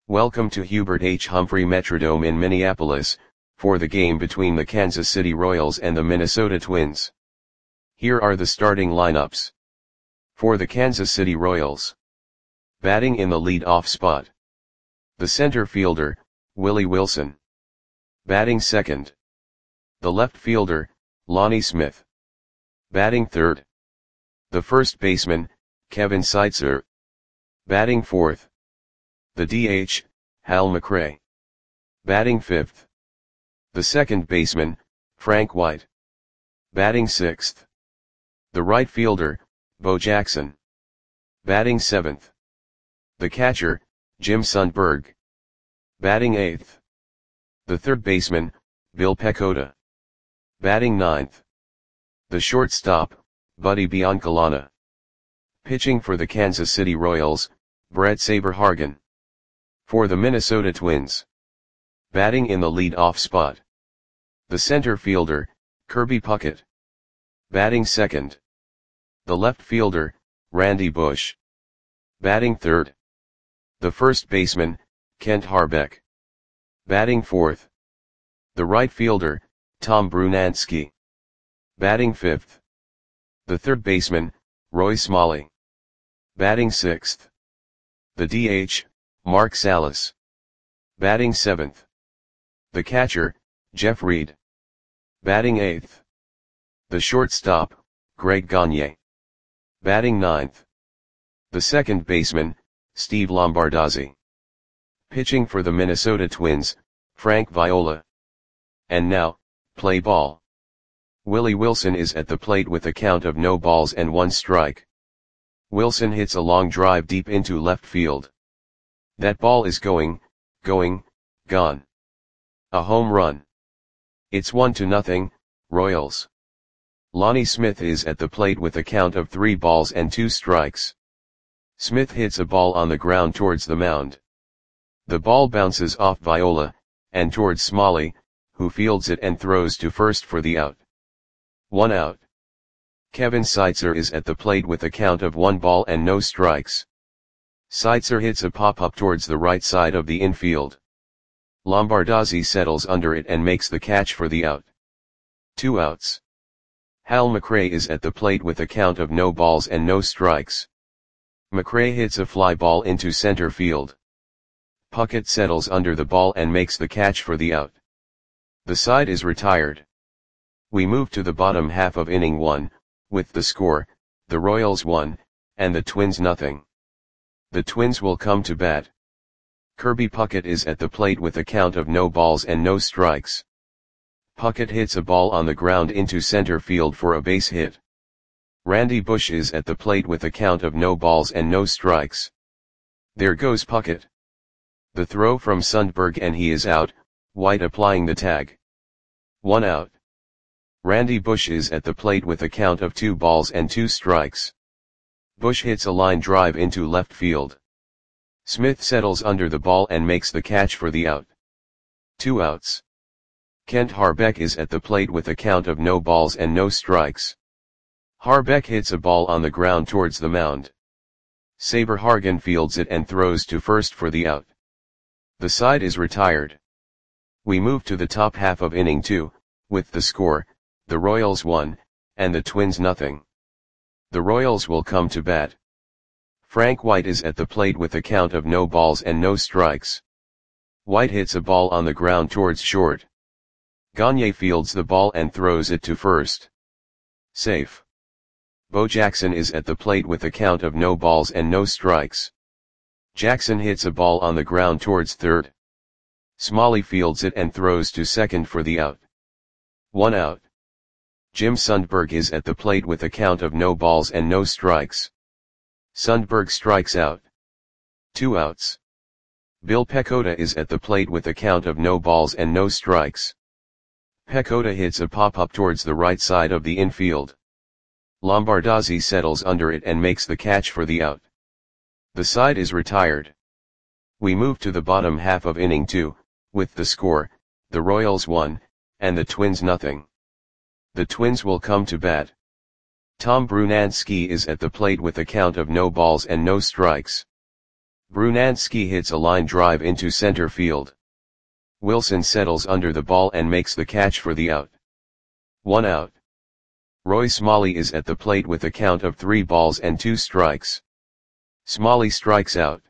Welcome to Hubert H. Humphrey Metrodome in Minneapolis, for the game between the Kansas City Royals and the Minnesota Twins. Here are the starting lineups. For the Kansas City Royals. Batting in the lead-off spot. The center fielder, Willie Wilson. Batting second. The left fielder, Lonnie Smith. Batting third. The first baseman, Kevin Seitzer. Batting fourth. The DH, Hal McRae. Batting fifth. The second baseman, Frank White. Batting sixth. The right fielder, Bo Jackson. Batting seventh. The catcher, Jim Sundberg. Batting eighth. The third baseman, Bill Pecota. Batting ninth. The shortstop, Buddy Biancalana. Pitching for the Kansas City Royals, Brett Saberhagen. For the Minnesota Twins. Batting in the lead-off spot. The center fielder, Kirby Puckett. Batting second. The left fielder, Randy Bush. Batting third. The first baseman, Kent Harbeck. Batting fourth. The right fielder, Tom Brunansky. Batting fifth. The third baseman, Roy Smalley. Batting sixth. The DH, Mark Salas. Batting seventh. The catcher, Jeff Reed. Batting eighth. The shortstop, Greg Gagne. Batting ninth. The second baseman, Steve Lombardozzi. Pitching for the Minnesota Twins, Frank Viola. And now, play ball. Willie Wilson is at the plate with a count of no balls and 1 strike. Wilson hits a long drive deep into left field. That ball is gone. A home run. It's 1-0, Royals. Lonnie Smith is at the plate with a count of 3 balls and 2 strikes. Smith hits a ball on the ground towards the mound. The ball bounces off Viola, and towards Smalley, who fields it and throws to first for the out. 1 out. Kevin Seitzer is at the plate with a count of 1 ball and no strikes. Seitzer hits a pop-up towards the right side of the infield. Lombardozzi settles under it and makes the catch for the out. 2 outs. Hal McRae is at the plate with a count of no balls and no strikes. McRae hits a fly ball into center field. Puckett settles under the ball and makes the catch for the out. The side is retired. We move to the bottom half of inning 1, with the score, the Royals 1, and the Twins nothing. The Twins will come to bat. Kirby Puckett is at the plate with a count of no balls and no strikes. Puckett hits a ball on the ground into center field for a base hit. Randy Bush is at the plate with a count of no balls and no strikes. There goes Puckett. The throw from Sundberg and he is out, White applying the tag. 1 out. Randy Bush is at the plate with a count of 2 balls and 2 strikes. Bush hits a line drive into left field. Smith settles under the ball and makes the catch for the out. 2 outs. Kent Harbeck is at the plate with a count of no balls and no strikes. Harbeck hits a ball on the ground towards the mound. Saberhagen fields it and throws to first for the out. The side is retired. We move to the top half of inning 2, with the score, the Royals 1, and the Twins nothing. The Royals will come to bat. Frank White is at the plate with a count of no balls and no strikes. White hits a ball on the ground towards short. Gagne fields the ball and throws it to first. Safe. Bo Jackson is at the plate with a count of no balls and no strikes. Jackson hits a ball on the ground towards third. Smalley fields it and throws to second for the out. 1 out. Jim Sundberg is at the plate with a count of no balls and no strikes. Sundberg strikes out. 2 outs. Bill Pecota is at the plate with a count of no balls and no strikes. Pecota hits a pop-up towards the right side of the infield. Lombardozzi settles under it and makes the catch for the out. The side is retired. We move to the bottom half of inning 2, with the score, the Royals 1, and the Twins nothing. The Twins will come to bat. Tom Brunansky is at the plate with a count of no balls and no strikes. Brunansky hits a line drive into center field. Wilson settles under the ball and makes the catch for the out. 1 out. Roy Smalley is at the plate with a count of 3 balls and 2 strikes. Smalley strikes out.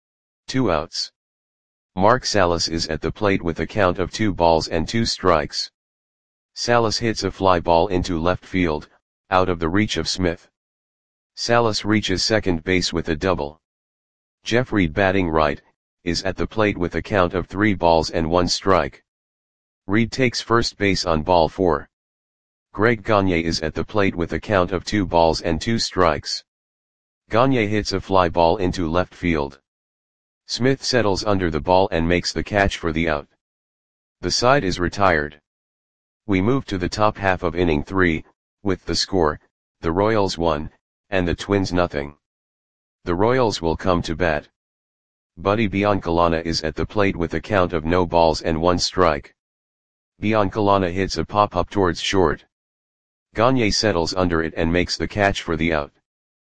2 outs. Mark Salas is at the plate with a count of 2 balls and 2 strikes. Salas hits a fly ball into left field, out of the reach of Smith. Salas reaches second base with a double. Jeff Reed, batting right, is at the plate with a count of 3 balls and 1 strike. Reed takes first base on ball 4. Greg Gagne is at the plate with a count of 2 balls and 2 strikes. Gagne hits a fly ball into left field. Smith settles under the ball and makes the catch for the out. The side is retired. We move to the top half of inning 3, with the score, the Royals 1, and the Twins nothing. The Royals will come to bat. Buddy Biancalana is at the plate with a count of no balls and 1 strike. Biancalana hits a pop-up towards short. Gagne settles under it and makes the catch for the out.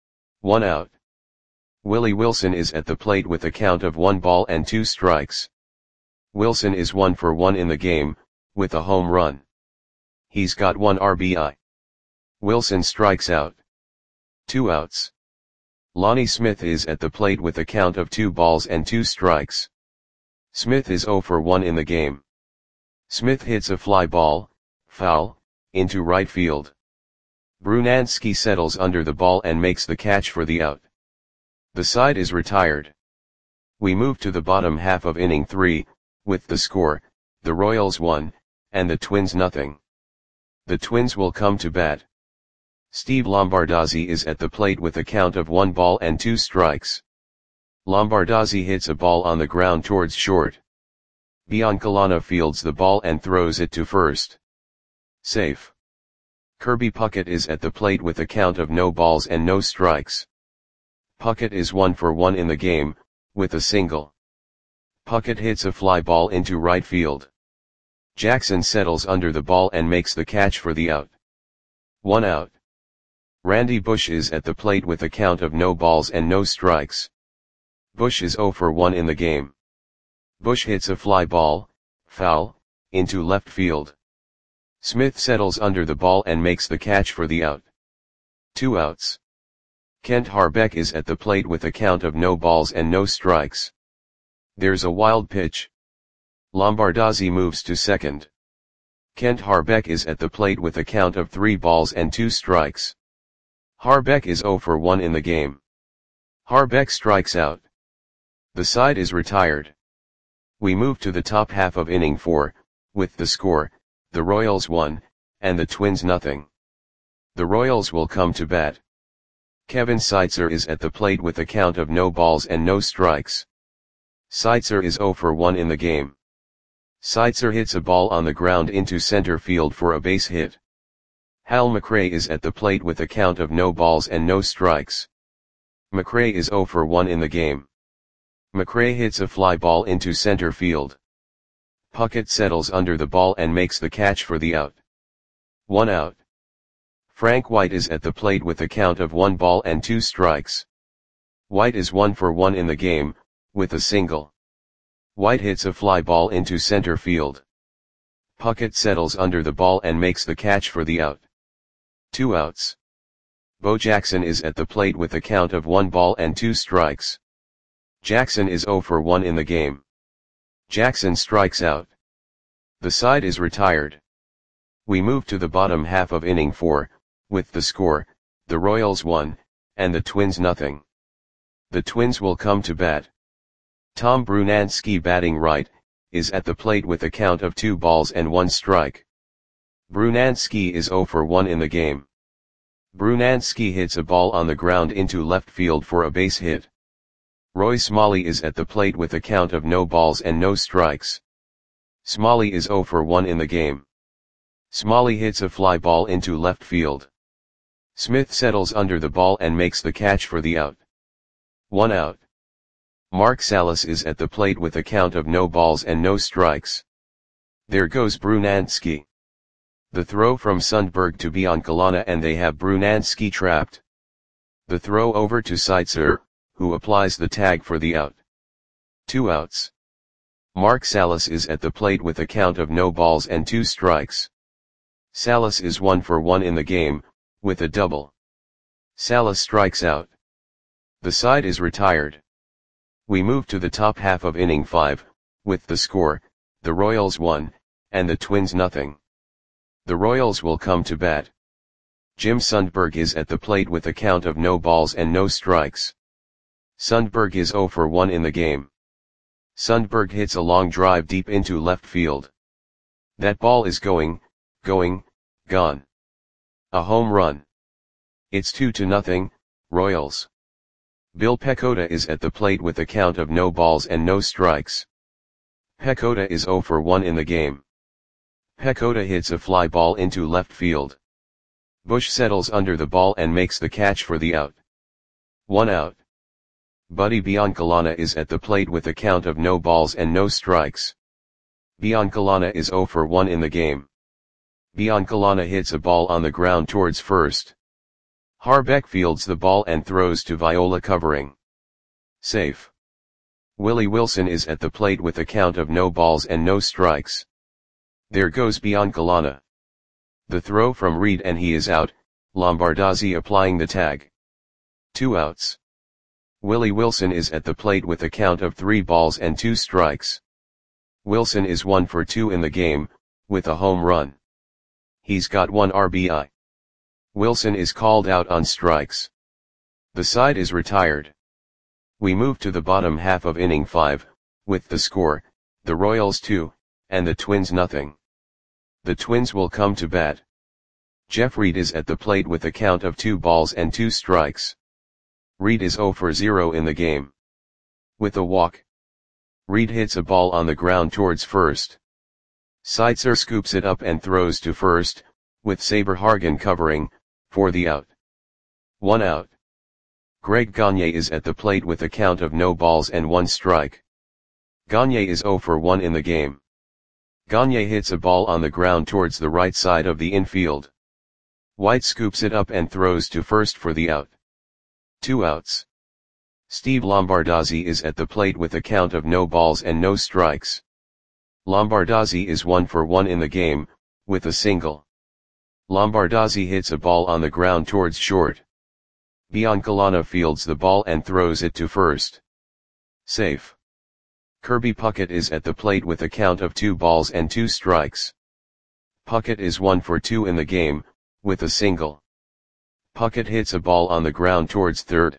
1 out. Willie Wilson is at the plate with a count of 1 ball and 2 strikes. Wilson is 1 for 1 in the game, with a home run. He's got 1 RBI. Wilson strikes out. 2 outs. Lonnie Smith is at the plate with a count of 2 balls and 2 strikes. Smith is 0 for 1 in the game. Smith hits a fly ball, foul, into right field. Brunansky settles under the ball and makes the catch for the out. The side is retired. We move to the bottom half of inning 3, with the score, the Royals 1, and the Twins nothing. The Twins will come to bat. Steve Lombardozzi is at the plate with a count of 1 ball and 2 strikes. Lombardozzi hits a ball on the ground towards short. Biancalana fields the ball and throws it to first. Safe. Kirby Puckett is at the plate with a count of no balls and no strikes. Puckett is 1 for 1 in the game, with a single. Puckett hits a fly ball into right field. Jackson settles under the ball and makes the catch for the out. 1 out. Randy Bush is at the plate with a count of no balls and no strikes. Bush is 0 for 1 in the game. Bush hits a fly ball, foul, into left field. Smith settles under the ball and makes the catch for the out. 2 outs. Kent Harbeck is at the plate with a count of no balls and no strikes. There's a wild pitch. Lombardozzi moves to second. Kent Harbeck is at the plate with a count of 3 balls and 2 strikes. Harbeck is 0 for 1 in the game. Harbeck strikes out. The side is retired. We move to the top half of inning 4, with the score, the Royals 1, and the Twins nothing. The Royals will come to bat. Kevin Seitzer is at the plate with a count of no balls and no strikes. Seitzer is 0 for 1 in the game. Seitzer hits a ball on the ground into center field for a base hit. Hal McRae is at the plate with a count of no balls and no strikes. McRae is 0 for 1 in the game. McRae hits a fly ball into center field. Puckett settles under the ball and makes the catch for the out. 1 out. Frank White is at the plate with a count of 1 ball and 2 strikes. White is 1 for 1 in the game, with a single. White hits a fly ball into center field. Puckett settles under the ball and makes the catch for the out. 2 outs. Bo Jackson is at the plate with a count of 1 ball and 2 strikes. Jackson is 0 for 1 in the game. Jackson strikes out. The side is retired. We move to the bottom half of inning 4, with the score, the Royals 1, and the Twins nothing. The Twins will come to bat. Tom Brunansky, batting right, is at the plate with a count of 2 balls and 1 strike. Brunansky is 0 for 1 in the game. Brunansky hits a ball on the ground into left field for a base hit. Roy Smalley is at the plate with a count of no balls and no strikes. Smalley is 0 for 1 in the game. Smalley hits a fly ball into left field. Smith settles under the ball and makes the catch for the out. 1 out. Mark Salas is at the plate with a count of no balls and no strikes. There goes Brunansky. The throw from Sundberg to Biancalana, and they have Brunansky trapped. The throw over to Seitzer, who applies the tag for the out. 2 outs. Mark Salas is at the plate with a count of no balls and 2 strikes. Salas is 1 for 1 in the game, with a double. Salas strikes out. The side is retired. We move to the top half of inning 5, with the score, the Royals 1, and the Twins nothing. The Royals will come to bat. Jim Sundberg is at the plate with a count of no balls and no strikes. Sundberg is 0 for 1 in the game. Sundberg hits a long drive deep into left field. That ball is going, gone. A home run. It's 2-0, Royals. Bill Pecota is at the plate with a count of no balls and no strikes. Pecota is 0 for 1 in the game. Pecota hits a fly ball into left field. Bush settles under the ball and makes the catch for the out. 1 out. Buddy Biancalana is at the plate with a count of no balls and no strikes. Biancalana is 0 for 1 in the game. Biancalana hits a ball on the ground towards first. Harbeck fields the ball and throws to Viola covering. Safe. Willie Wilson is at the plate with a count of no balls and no strikes. There goes Biancalana. The throw from Reed and he is out, Lombardozzi applying the tag. 2 outs. Willie Wilson is at the plate with a count of 3 balls and 2 strikes. Wilson is 1 for 2 in the game, with a home run. He's got 1 RBI. Wilson is called out on strikes. The side is retired. We move to the bottom half of inning 5, with the score, the Royals 2, and the Twins nothing. The Twins will come to bat. Jeff Reed is at the plate with a count of 2 balls and 2 strikes. Reed is 0 for 0 in the game. With a walk. Reed hits a ball on the ground towards first. Seitzer scoops it up and throws to first, with Saberhagen covering, for the out. 1 out. Greg Gagne is at the plate with a count of no balls and 1 strike. Gagne is 0 for 1 in the game. Gagne hits a ball on the ground towards the right side of the infield. White scoops it up and throws to first for the out. 2 outs. Steve Lombardozzi is at the plate with a count of no balls and no strikes. Lombardozzi is 1 for 1 in the game, with a single. Lombardozzi hits a ball on the ground towards short. Biancalana fields the ball and throws it to first. Safe. Kirby Puckett is at the plate with a count of 2 balls and 2 strikes. Puckett is 1 for 2 in the game, with a single. Puckett hits a ball on the ground towards third.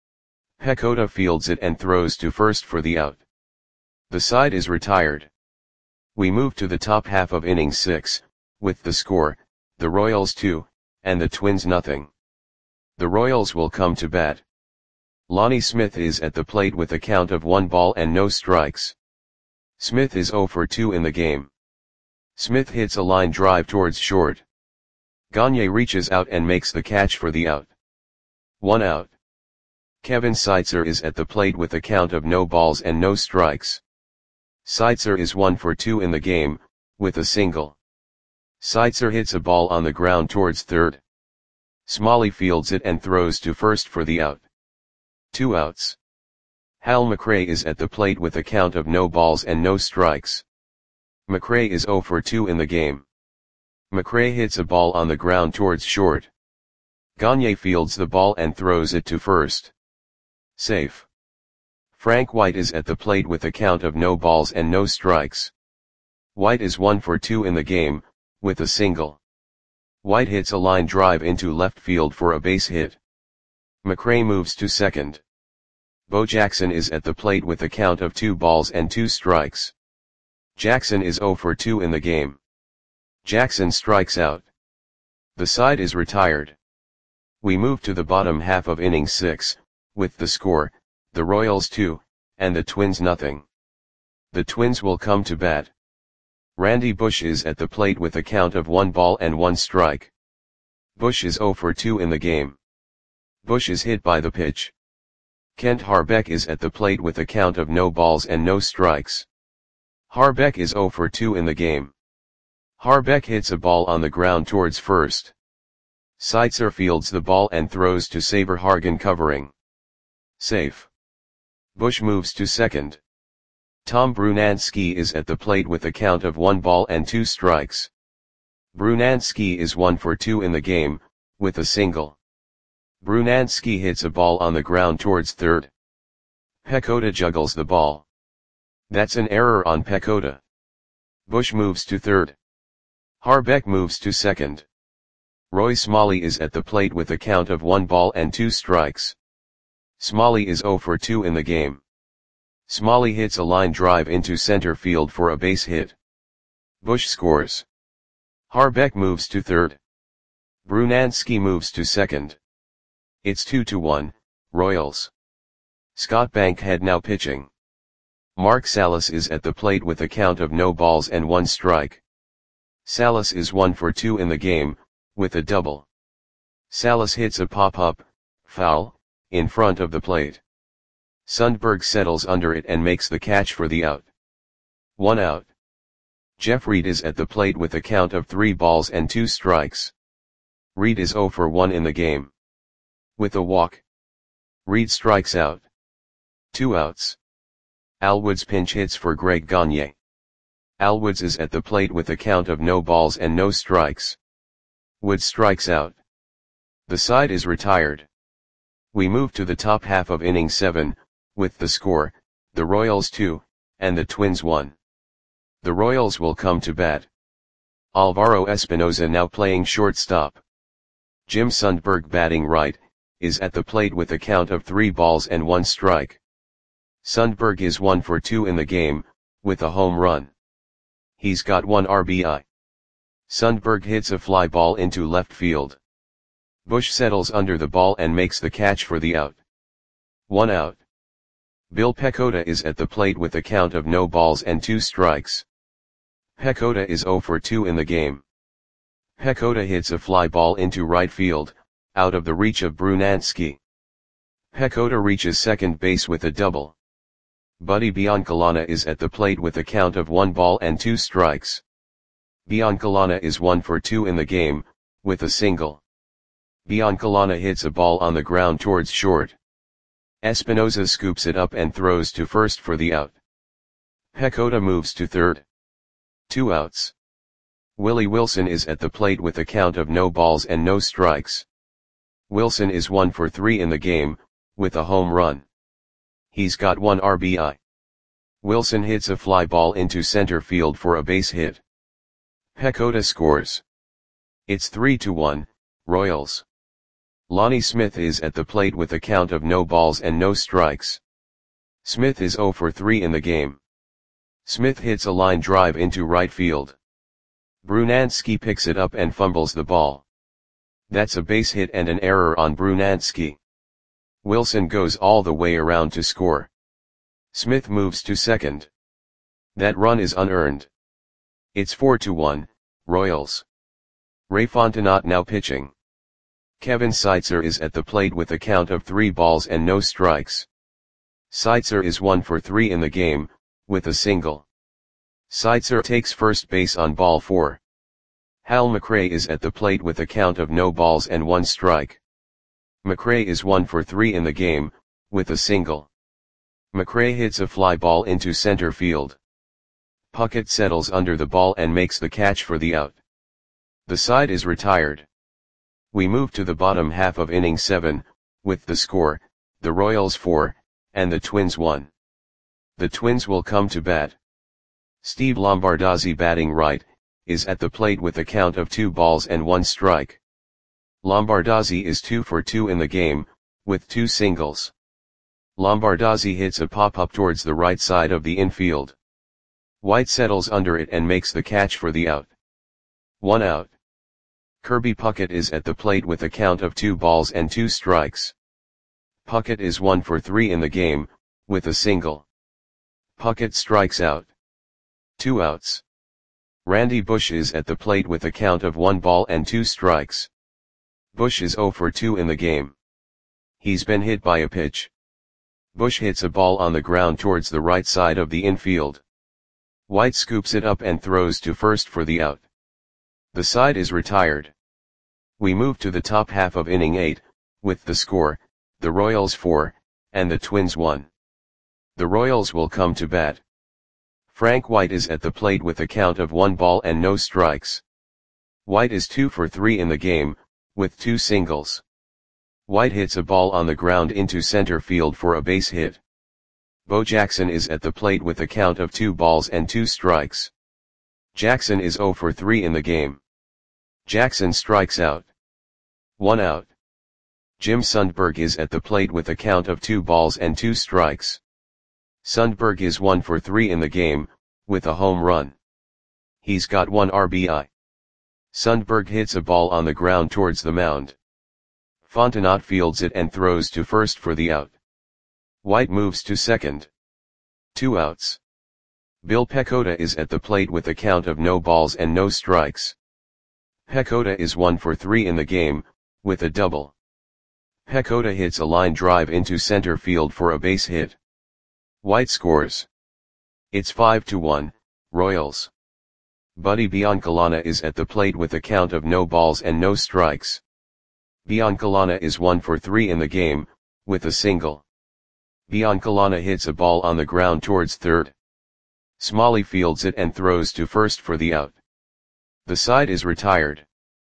Pecota fields it and throws to first for the out. The side is retired. We move to the top half of inning 6, with the score, the Royals 2, and the Twins nothing. The Royals will come to bat. Lonnie Smith is at the plate with a count of 1 ball and no strikes. Smith is 0 for 2 in the game. Smith hits a line drive towards short. Gagne reaches out and makes the catch for the out. 1 out. Kevin Seitzer is at the plate with a count of no balls and no strikes. Seitzer is 1 for 2 in the game, with a single. Seitzer hits a ball on the ground towards third. Smalley fields it and throws to first for the out. 2 outs. Hal McRae is at the plate with a count of no balls and no strikes. McRae is 0 for 2 in the game. McRae hits a ball on the ground towards short. Gagne fields the ball and throws it to first. Safe. Frank White is at the plate with a count of no balls and no strikes. White is 1 for 2 in the game, with a single. White hits a line drive into left field for a base hit. McRae moves to second. Bo Jackson is at the plate with a count of 2 balls and 2 strikes. Jackson is 0 for 2 in the game. Jackson strikes out. The side is retired. We move to the bottom half of inning 6, with the score, the Royals 2, and the Twins nothing. The Twins will come to bat. Randy Bush is at the plate with a count of 1 ball and 1 strike. Bush is 0 for 2 in the game. Bush is hit by the pitch. Kent Harbeck is at the plate with a count of no balls and no strikes. Harbeck is 0 for 2 in the game. Harbeck hits a ball on the ground towards first. Seitzer fields the ball and throws to Saberhagen covering. Safe. Bush moves to second. Tom Brunansky is at the plate with a count of 1 ball and 2 strikes. Brunansky is 1 for 2 in the game, with a single. Brunansky hits a ball on the ground towards third. Pecota juggles the ball. That's an error on Pecota. Bush moves to third. Harbeck moves to second. Roy Smalley is at the plate with a count of 1 ball and 2 strikes. Smalley is 0 for 2 in the game. Smalley hits a line drive into center field for a base hit. Bush scores. Harbeck moves to third. Brunansky moves to second. It's 2-1, Royals. Scott Bankhead now pitching. Mark Salas is at the plate with a count of no balls and 1 strike. Salas is 1 for 2 in the game, with a double. Salas hits a pop-up, foul, in front of the plate. Sundberg settles under it and makes the catch for the out. 1 out. Jeff Reed is at the plate with a count of 3 balls and 2 strikes. Reed is 0 for 1 in the game. With a walk. Reed strikes out. 2 outs. Al Woods pinch hits for Greg Gagne. Al Woods is at the plate with a count of no balls and no strikes. Woods strikes out. The side is retired. We move to the top half of inning 7, with the score, the Royals 2, and the Twins 1. The Royals will come to bat. Alvaro Espinoza now playing shortstop. Jim Sundberg batting right, is at the plate with a count of 3 balls and 1 strike. Sundberg is 1 for 2 in the game, with a home run. He's got 1 RBI. Sundberg hits a fly ball into left field. Bush settles under the ball and makes the catch for the out. 1 out. Bill Pecota is at the plate with a count of no balls and 2 strikes. Pecota is 0 for 2 in the game. Pecota hits a fly ball into right field, out of the reach of Brunansky. Pecota reaches second base with a double. Buddy Biancalana is at the plate with a count of 1 ball and 2 strikes. Biancalana is 1 for 2 in the game, with a single. Biancalana hits a ball on the ground towards short. Espinoza scoops it up and throws to first for the out. Pecota moves to third. 2 outs. Willie Wilson is at the plate with a count of no balls and no strikes. Wilson is 1 for 3 in the game, with a home run. He's got 1 RBI. Wilson hits a fly ball into center field for a base hit. Pecota scores. It's 3-1, Royals. Lonnie Smith is at the plate with a count of no balls and no strikes. Smith is 0 for 3 in the game. Smith hits a line drive into right field. Brunansky picks it up and fumbles the ball. That's a base hit and an error on Brunansky. Wilson goes all the way around to score. Smith moves to second. That run is unearned. It's 4-1, Royals. Ray Fontenot now pitching. Kevin Seitzer is at the plate with a count of 3 balls and no strikes. Seitzer is 1 for 3 in the game, with a single. Seitzer takes first base on ball 4. Hal McRae is at the plate with a count of no balls and 1 strike. McRae is 1 for 3 in the game, with a single. McRae hits a fly ball into center field. Puckett settles under the ball and makes the catch for the out. The side is retired. We move to the bottom half of inning 7, with the score, the Royals 4, and the Twins 1. The Twins will come to bat. Steve Lombardozzi batting right, is at the plate with a count of 2 balls and 1 strike. Lombardozzi is 2 for 2 in the game, with 2 singles. Lombardozzi hits a pop-up towards the right side of the infield. White settles under it and makes the catch for the out. 1 out. Kirby Puckett is at the plate with a count of 2 balls and 2 strikes. Puckett is 1 for 3 in the game, with a single. Puckett strikes out. 2 outs. Randy Bush is at the plate with a count of 1 ball and 2 strikes. Bush is 0 for 2 in the game. He's been hit by a pitch. Bush hits a ball on the ground towards the right side of the infield. White scoops it up and throws to first for the out. The side is retired. We move to the top half of inning 8, with the score, the Royals 4, and the Twins 1. The Royals will come to bat. Frank White is at the plate with a count of 1 ball and no strikes. White is 2 for 3 in the game, with 2 singles. White hits a ball on the ground into center field for a base hit. Bo Jackson is at the plate with a count of 2 balls and 2 strikes. Jackson is 0 for 3 in the game. Jackson strikes out. 1 out. Jim Sundberg is at the plate with a count of 2 balls and 2 strikes. Sundberg is 1 for 3 in the game, with a home run. He's got 1 RBI. Sundberg hits a ball on the ground towards the mound. Fontenot fields it and throws to first for the out. White moves to second. 2 outs. Bill Pecota is at the plate with a count of no balls and no strikes. Pecota is 1 for 3 in the game, with a double. Pecota hits a line drive into center field for a base hit. White scores. It's 5-1, Royals. Buddy Biancalana is at the plate with a count of no balls and no strikes. Biancalana is 1 for 3 in the game, with a single. Biancalana hits a ball on the ground towards third. Smalley fields it and throws to first for the out. The side is retired.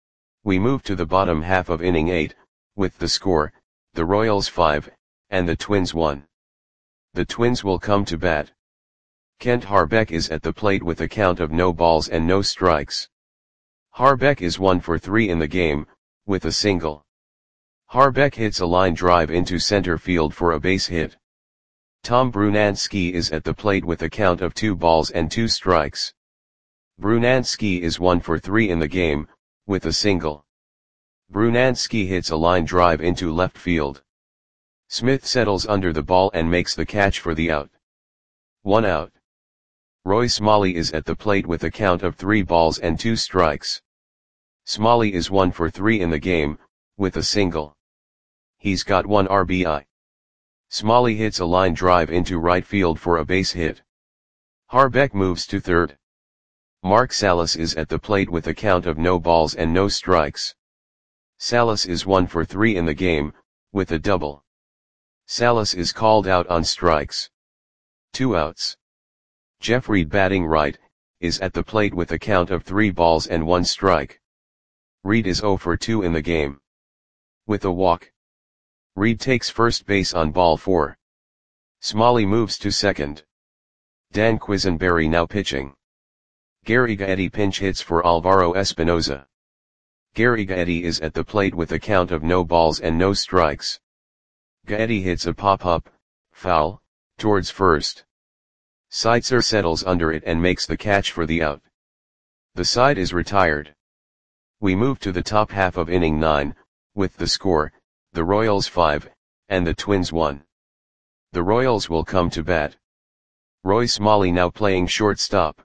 We move to the bottom half of inning 8, with the score, the Royals 5, and the Twins 1. The Twins will come to bat. Kent Harbeck is at the plate with a count of no balls and no strikes. Harbeck is 1 for 3 in the game, with a single. Harbeck hits a line drive into center field for a base hit. Tom Brunansky is at the plate with a count of 2 balls and 2 strikes. Brunansky is 1 for 3 in the game, with a single. Brunansky hits a line drive into left field. Smith settles under the ball and makes the catch for the out. 1 out. Roy Smalley is at the plate with a count of 3 balls and 2 strikes. Smalley is 1 for 3 in the game, with a single. He's got 1 RBI. Smalley hits a line drive into right field for a base hit. Harbeck moves to third. Mark Salas is at the plate with a count of no balls and no strikes. Salas is 1 for 3 in the game, with a double. Salas is called out on strikes. 2 outs. Jeff Reed, batting right, is at the plate with a count of 3 balls and 1 strike. Reed is 0 for 2 in the game. With a walk. Reed takes first base on ball 4. Smalley moves to second. Dan Quisenberry now pitching. Gary Gaetti pinch hits for Alvaro Espinoza. Gary Gaetti is at the plate with a count of no balls and no strikes. Gaetti hits a pop-up, foul, towards first. Seitzer settles under it and makes the catch for the out. The side is retired. We move to the top half of inning 9, with the score, the Royals 5, and the Twins 1. The Royals will come to bat. Roy Smalley now playing shortstop.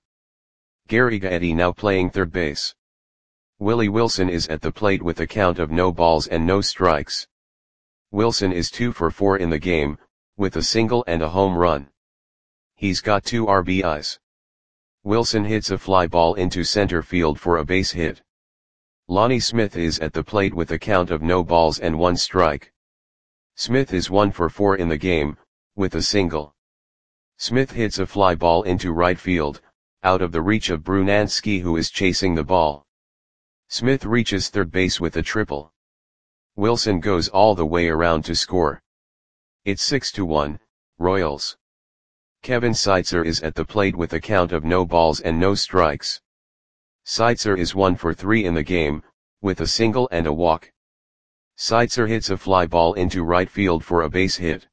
Gary Gaetti now playing third base. Willie Wilson is at the plate with a count of no balls and no strikes. Wilson is 2 for 4 in the game, with a single and a home run. He's got 2 RBIs. Wilson hits a fly ball into center field for a base hit. Lonnie Smith is at the plate with a count of no balls and 1 strike. Smith is 1 for 4 in the game, with a single. Smith hits a fly ball into right field, out of the reach of Brunansky, who is chasing the ball. Smith reaches third base with a triple. Wilson goes all the way around to score. It's 6-1, Royals. Kevin Seitzer is at the plate with a count of no balls and no strikes. Seitzer is 1 for 3 in the game, with a single and a walk. Seitzer hits a fly ball into right field for a base hit.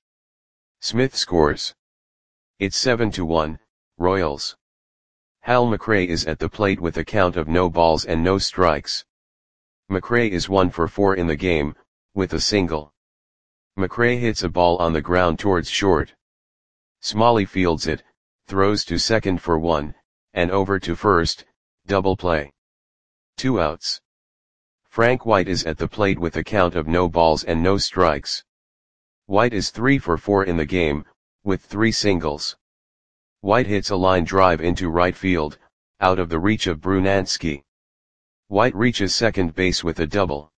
Smith scores. It's 7-1, Royals. Hal McRae is at the plate with a count of no balls and no strikes. McRae is 1 for 4 in the game, with a single. McRae hits a ball on the ground towards short. Smalley fields it, throws to second for 1, and over to first, double play. 2 outs. Frank White is at the plate with a count of no balls and no strikes. White is 3 for 4 in the game, with 3 singles. White hits a line drive into right field, out of the reach of Brunansky. White reaches second base with a double.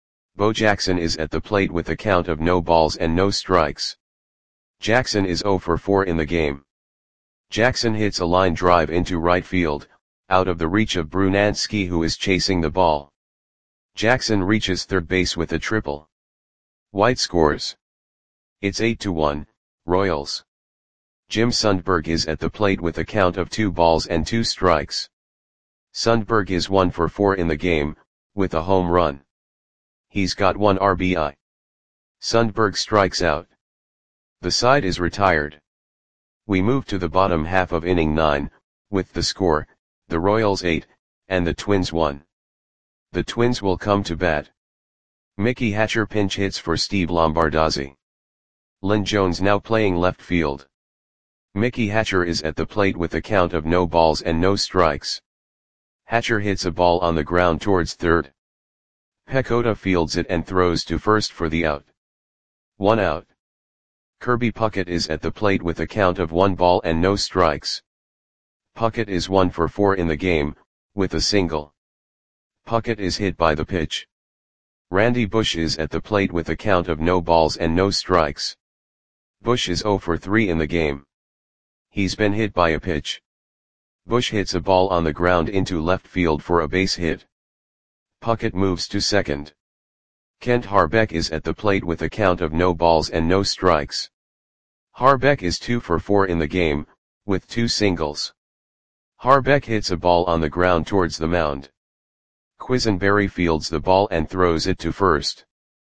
Bo Jackson is at the plate with a count of no balls and no strikes. Jackson is 0 for 4 in the game. Jackson hits a line drive into right field, out of the reach of Brunansky, who is chasing the ball. Jackson reaches third base with a triple. White scores. It's 8-1, Royals. Jim Sundberg is at the plate with a count of 2 balls and 2 strikes. Sundberg is 1 for 4 in the game, with a home run. He's got 1 RBI. Sundberg strikes out. The side is retired. We move to the bottom half of inning 9, with the score, the Royals 8, and the Twins 1. The Twins will come to bat. Mickey Hatcher pinch hits for Steve Lombardozzi. Lynn Jones now playing left field. Mickey Hatcher is at the plate with a count of no balls and no strikes. Hatcher hits a ball on the ground towards third. Pecota fields it and throws to first for the out. 1 out. Kirby Puckett is at the plate with a count of 1 ball and no strikes. Puckett is 1 for 4 in the game, with a single. Puckett is hit by the pitch. Randy Bush is at the plate with a count of no balls and no strikes. Bush is 0 for 3 in the game. He's been hit by a pitch. Bush hits a ball on the ground into left field for a base hit. Puckett moves to second. Kent Harbeck is at the plate with a count of no balls and no strikes. Harbeck is 2 for 4 in the game, with 2 singles. Harbeck hits a ball on the ground towards the mound. Quisenberry fields the ball and throws it to first.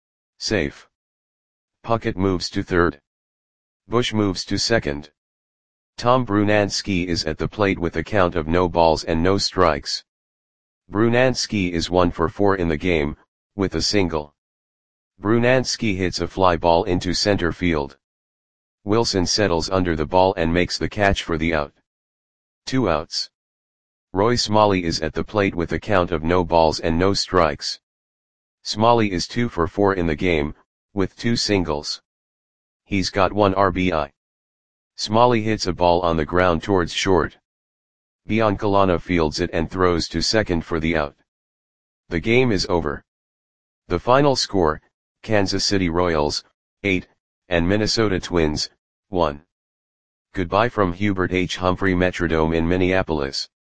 Safe. Puckett moves to third. Bush moves to second. Tom Brunansky is at the plate with a count of no balls and no strikes. Brunansky is 1 for 4 in the game, with a single. Brunansky hits a fly ball into center field. Wilson settles under the ball and makes the catch for the out. 2 outs. Roy Smalley is at the plate with a count of no balls and no strikes. Smalley is 2 for 4 in the game, with 2 singles. He's got 1 RBI. Smalley hits a ball on the ground towards short. Biancalana fields it and throws to second for the out. The game is over. The final score, Kansas City Royals, 8, and Minnesota Twins, 1. Goodbye from Hubert H. Humphrey Metrodome in Minneapolis.